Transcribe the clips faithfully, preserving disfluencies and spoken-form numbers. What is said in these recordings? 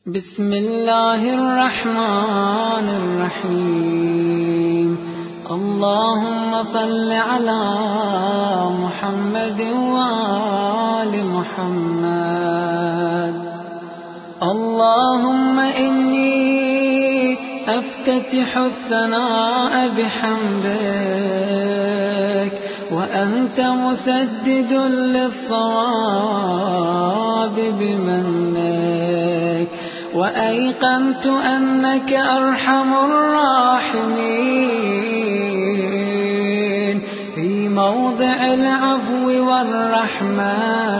بسم الله الرحمن الرحيم. اللهم صل على محمد وآل محمد. اللهم إني أفتتح الثناء بحمدك وأنت مسدد للصواب بمنك، وأيقنت أنك أرحم الراحمين في موضع العفو والرحمة،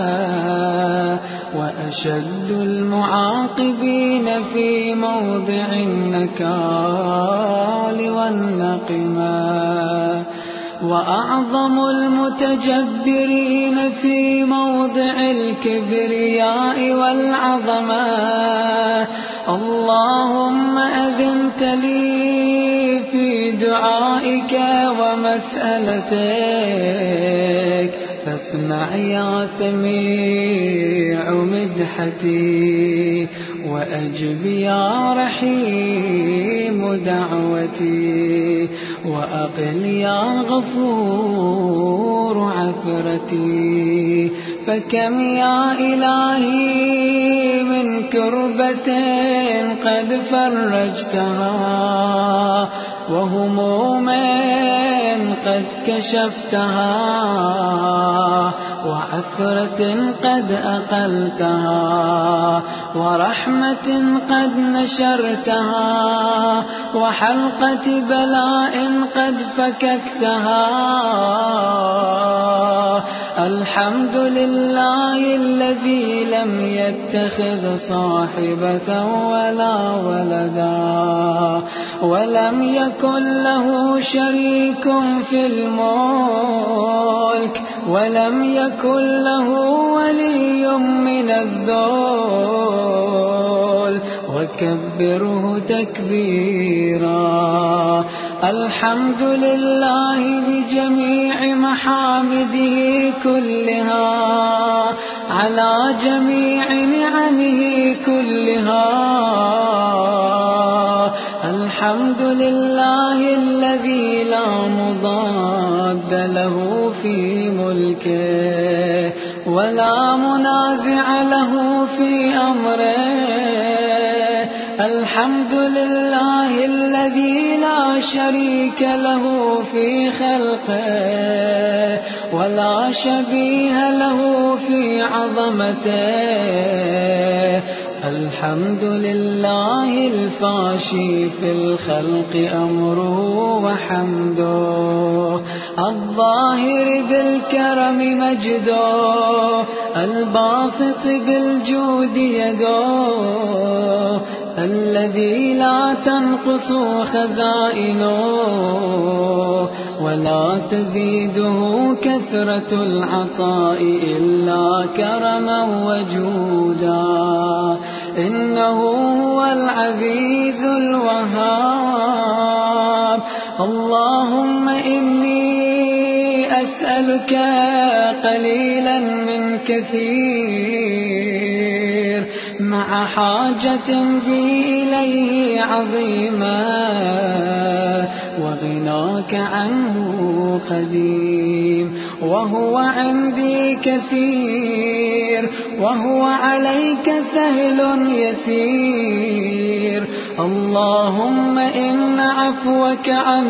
وأشد المعاقبين في موضع النكال والنقمة، وأعظم المتجبرين في موضع الكبرياء والعظمة. اللهم أذنت لي في دعائك ومسألتك، فاسمع يا سميع مدحتي، وأجب يا رحيم دعوتي، وأقل يا غفور عثرتي. فكم يا إلهي من كربة قد فرجتها، وهموم قد كشفتها، وعثرة قد أقلتها، ورحمة قد نشرتها، وحلقة بلاء قد فككتها. الحمد لله الذي لم يتخذ صاحبة ولا ولدا، ولم يكن له شريك في الملك، ولم يكن له ولي من الذل، وكبره تكبيرا. الحمد لله بجميع محامده كلها، على جميع نعمه كلها. الحمد لله الذي لا مضاد له في ملكه، ولا منازع له في أمره. الحمد لله الذي لا شريك له في خلقه، ولا شبيه له في عظمته. الحمد لله الفاشي في الخلق أمره وحمده، الظاهر بالكرم مجده، الباسط بالجود يده، الذي لا تنقص خزائنه ولا تزيده كثرة العطاء إلا كرما وجودا. إنه هو العزيز الوهاب. اللهم إني أسألك قليلا من كثير، مع حاجة بي إليه عظيمة، وغناك عنه قديم، وهو عندي كثير، وهو عليك سهل يسير. اللهم إن عفوك عن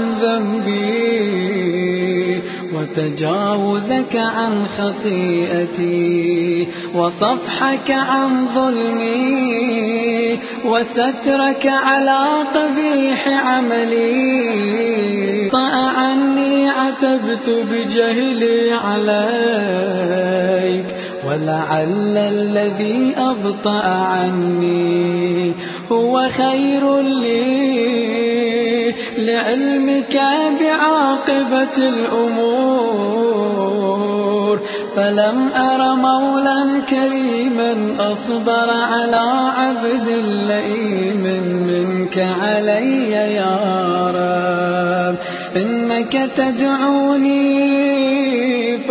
ذنبي، وتجاوزك عن خطيئتي، وصفحك عن ظلمي، وسترك على قبيح عملي. طأ عني عتبت بجهلي عليك، ولعل الذي أبطأ عني هو خير لي، لعلمك بعاقبة الأمور. فلم أر مولا كريما أصبر على عبد لئيم منك علي يا رب. إنك تدعوني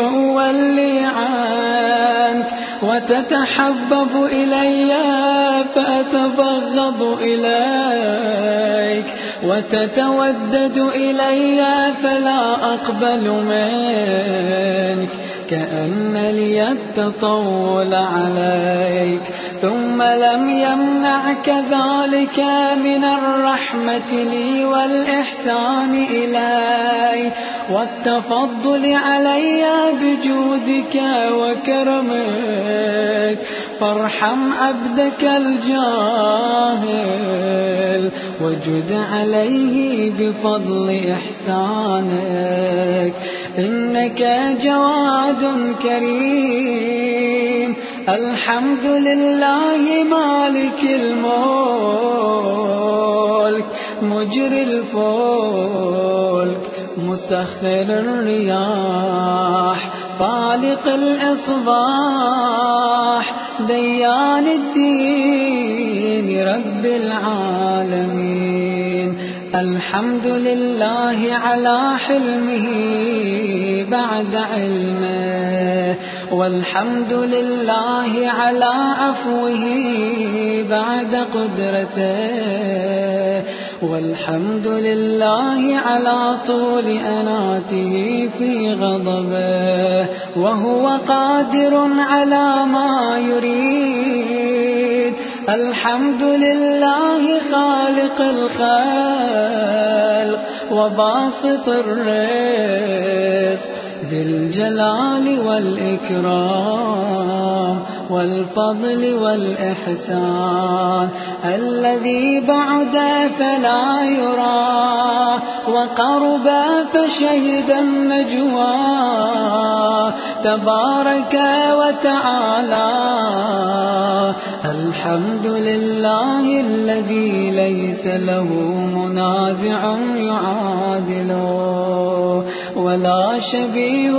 فأولي عنك، وتتحبب إلي فأتبغض إليك، وتتودد إلي فلا أقبل منك، كأن لي التطول عليك. ثم لم يمنعك ذلك من الرحمة لي والإحسان إلي والتفضل علي بجودك وكرمك، فارحم عبدك الجاهل وجد عليه بفضل إحسانك. إنك جواد كريم، الحمد لله مالك الملك، مجري الفلك، مسخر الرياح، فالق الإصباح، ديان الدين، رب العالمين. الحمد لله على حلمه بعد علمه، والحمد لله على عفوه بعد قدرته، والحمد لله على طول أناته في غضبه، وهو قادر على ما يريد. الحمد لله خالق الخلق وباسط الرزق، ذي الجلال والإكرام والفضل والإحسان، الذي بعد فلا يرى وقرب فشهد النجوى، تبارك وتعالى. الحمد لله الذي ليس له منازع يعادله، ولا شبيه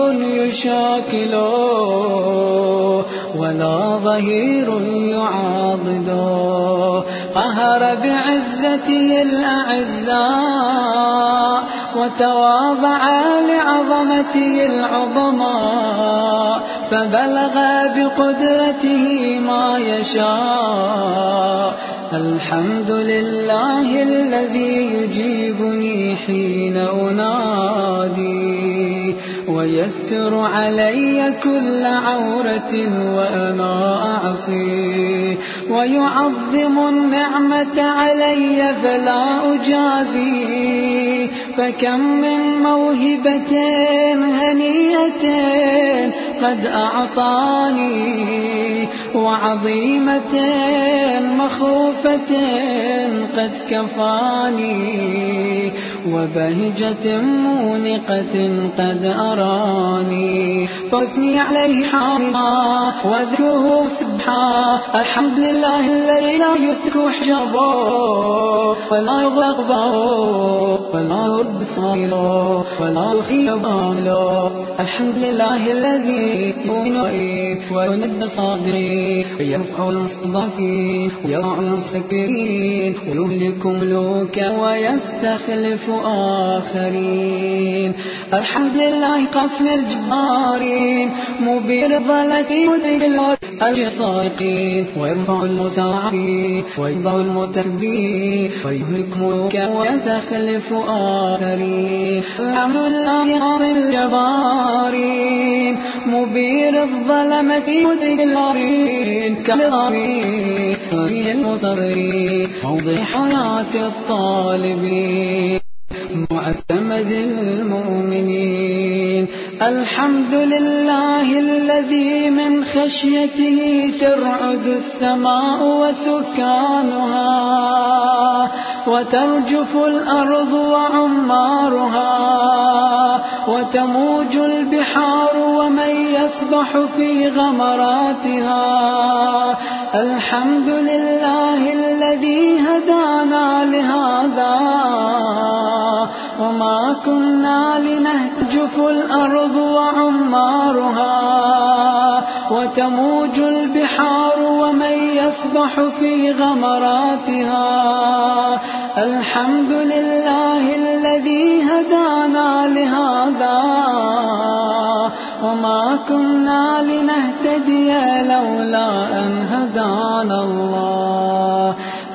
يشاكله، ولا ظهير يعاضده. قهر بعزته الأعزاء، وتواضع لعظمته العظماء، فبلغ بقدرته ما يشاء. الحمد لله الذي يجيبني حين أنادي، ويستر علي كل عورة وأنا أعصي، ويعظم النعمة علي فلا أجازي. فكم من موهبة هنيئة قد أعطاني، وعظيمة مخوفة قد كفاني، وبهجة مونقة قد أراني. فاثني عليه حامدا واذكره سبحا. الحمد لله الذي لا يترك حجابه، ولا يغلق بابه، ولا يرد صائله، ولا يخيب باله. الحمد لله الذي يؤمن ويند صادري، ويرفع المستضعفين ويرفع المستكبرين، ويهلك ملوكا ويستخلف آخرين. الحمد لله قاسم الجبارين، مبير الضلة مدرك الجصائقين، ويرفع المساعفين ويضع المتكبرين، ويهلك ملوكا ويستخلف آخرين. الحمد لله قاسم الجبارين، مبير الظلمة مدرك الغارين، كالغارين وفيه المصبرين، موضع حياة الطالبين، معتمد المؤمنين. الحمد لله الذي من خشيته ترعد السماء وسكانها، وترجف الأرض وعمارها، وتموج البحار ومن يسبح في غمراتها. الحمد لله الذي هدانا لهذا، وما كنا لنهتجف الأرض وعمارها، وتموج البحار ومن يسبح في غمراتها. الحمد لله الذي هدانا لهذا، وما كنا لنهتدي لولا أن هدانا الله.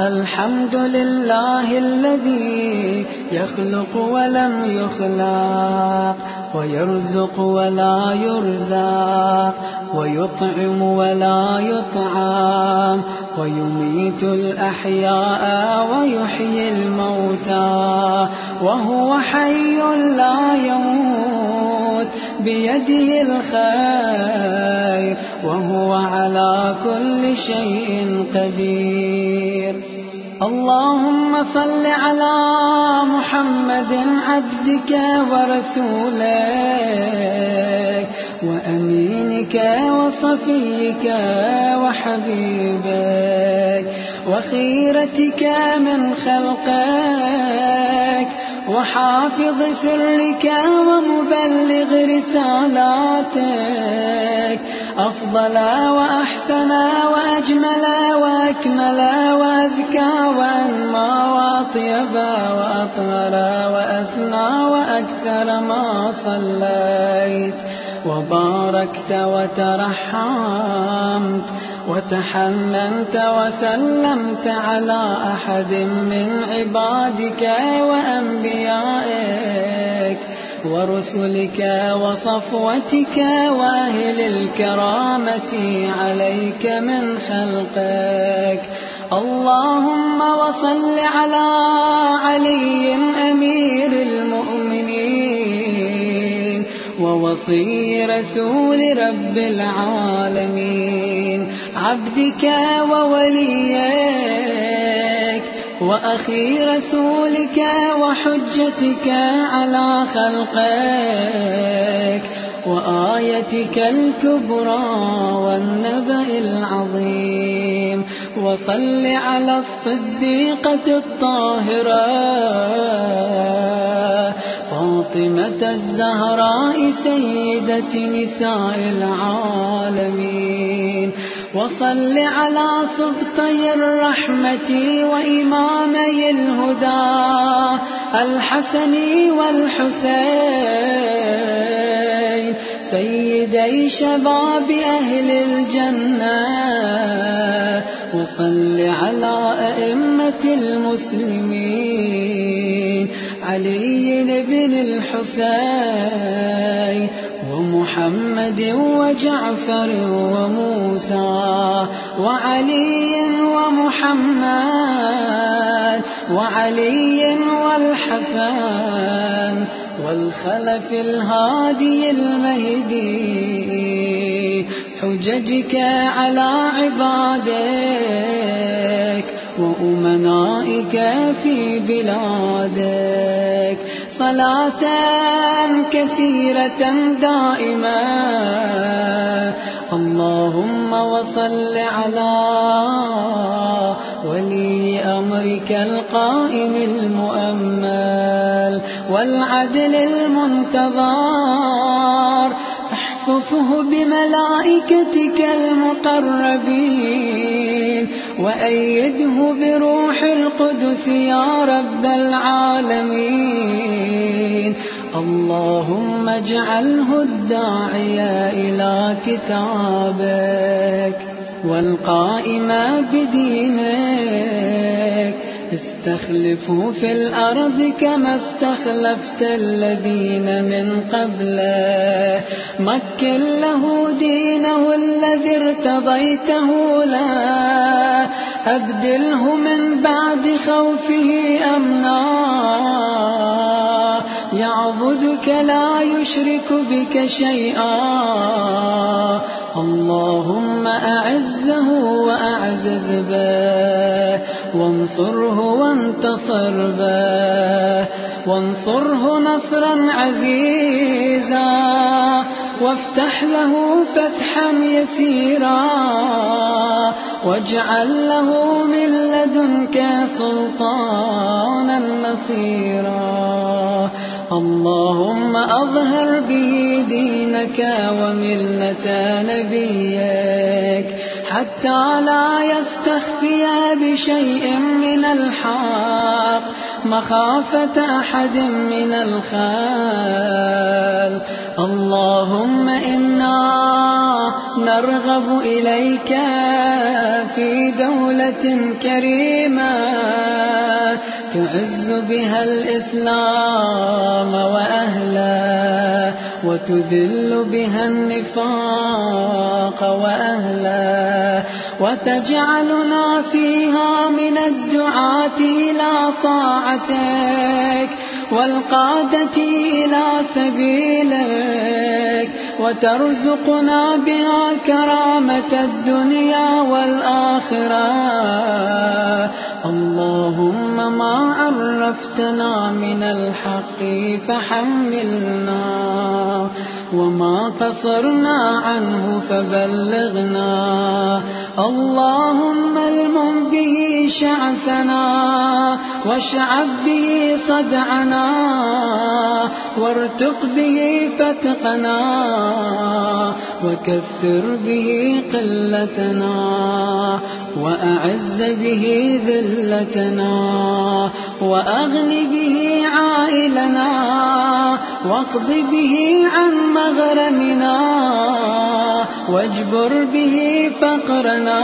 الحمد لله الذي يخلق ولم يخلق، ويرزق ولا يرزق، ويطعم ولا يطعم، ويميت الأحياء ويحيي الموتى، وهو حي لا يموت، بيده الخير، وهو على كل شيء قدير. اللهم صل على محمد عبدك ورسولك وأمينك وصفيك وحبيبك وخيرتك من خلقك وحافظ سرك ومبلغ رسالاتك، أفضل وأحسن وأجمل وأكمل وأذكى وأنمى وأطيب وأطهر وأسنى وأكثر ما صليت وباركت وترحمت وتحننت وسلمت على أحد من عبادك وأنبيائك ورسلك وصفوتك وأهل الكرامة عليك من خلقك. اللهم وصل على علي أمير المؤمنين ووصي رسول رب العالمين، عبدك ووليك وأخي رسولك وحجتك على خلقك وآيتك الكبرى والنبأ العظيم. وصل على الصديقة الطاهرة فاطمة الزهراء سيدة نساء العالمين. وصل على سبطي الرحمة وإمامي الهدى الحسن والحسين سيدي شباب أهل الجنة. وصل على أئمة المسلمين علي بن الحسين ومحمد وجعفر وموسى وعلي ومحمد وعلي والحسن والخلف الهادي المهدي، حججك على عبادك وأمنائك في بلادك، صلاة كثيرة دائمة. اللهم وصل على ولي أمرك القائم المؤمل والعدل المنتظر، احفظه بملائكتك المقربين وأيده بروح القدس يا رب العالمين. اللهم اجعله الداعي إلى كتابك والقائم بدينك، استخلفه في الأرض كما استخلفت الذين من قبله، مكن له دينه الذي ارتضيته له، أبدله من بعد خوفه أمنا، يعبدك لا يشرك بك شيئا. اللهم أعزه وأعزز به وانصره وانتصر به، وانصره نصرا عزيزا وافتح له فتحا يسيرا، واجعل له من لدنك سلطانا نصيرا. اللهم أظهر به دينك وملة نبيك حتى لا يستخفي بشيء من الحق مخافة أحد من الخلق. اللهم إنا نرغب إليك في دولة كريمة تعز بها الإسلام وأهله وتذل بها النفاق وأهله، وتجعلنا فيها من الدعاة إلى طاعتك والقادة إلى سبيلك، وترزقنا بها كرامة الدنيا والآخرة. اللهم ما عرفتنا من الحق فحملنا، وما قصرنا عنه فبلغنا. اللهم المم به شعثنا واشعب به صدعنا وارتق به فتقنا وكفر به قلتنا وأعز به ذلتنا وأغن به عائلنا واقض به عن مغرمنا واجبر به فقرنا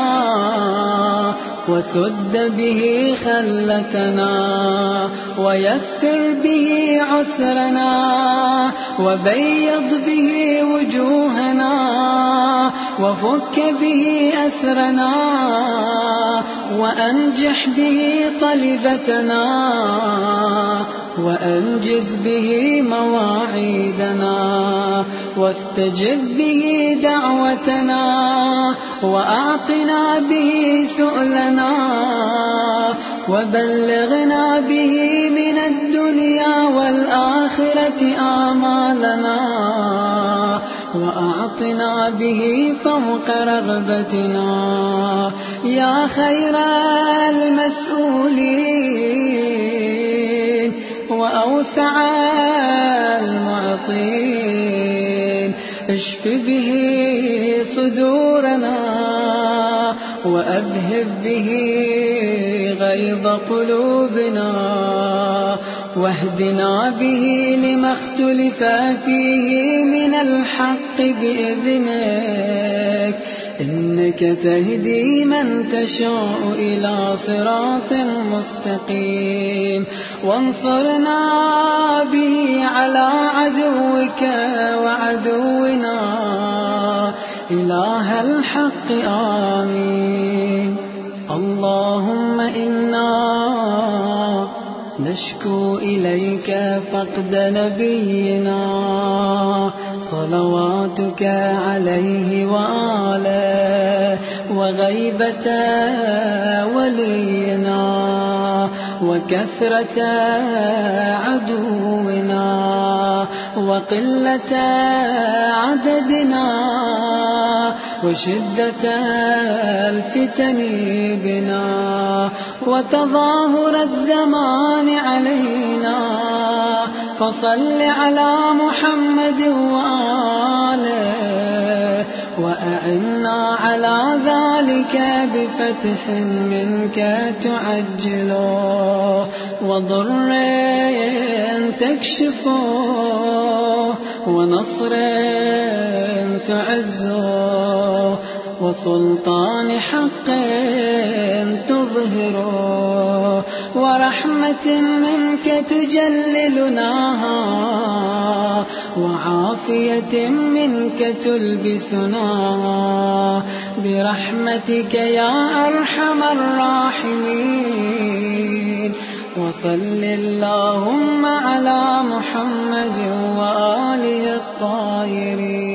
وسد به خلتنا ويسر به عسرنا وبيض به وجوهنا وفك به أسرنا وأنجح به طلبتنا وأنجز به مواعيدنا واستجب به دعوتنا وأعطنا به سؤلنا وبلغنا به من الدنيا والآخرة آمالنا وأعطنا به فوق رغبتنا يا خير المسؤولين وأوسع المعطين. اشف به صدورنا وأذهب به غيظ قلوبنا واهدنا به لما اختلف فيه من الحق بإذنك، إنك تهدي من تشاء إلى صراط مستقيم. وانصرنا به على عدوك وعدونا إله الحق آمين. اللهم إنا نشكو إليك فقد نبينا صلواتك عليه وآله وغيبة ولينا وكثرة عدونا وقلة عددنا وشدة الفتن بنا وتظاهر الزمان علينا. فصل على محمد وآله وأعنا على ذلك بفتح منك تعجله وضر تكشفه ونصر تعزه وسلطان حق تظهره ورحمة منك تجللناها وعافية منك تلبسناها برحمتك يا أرحم الراحمين. وصل اللهم على محمد وآله الطاهرين.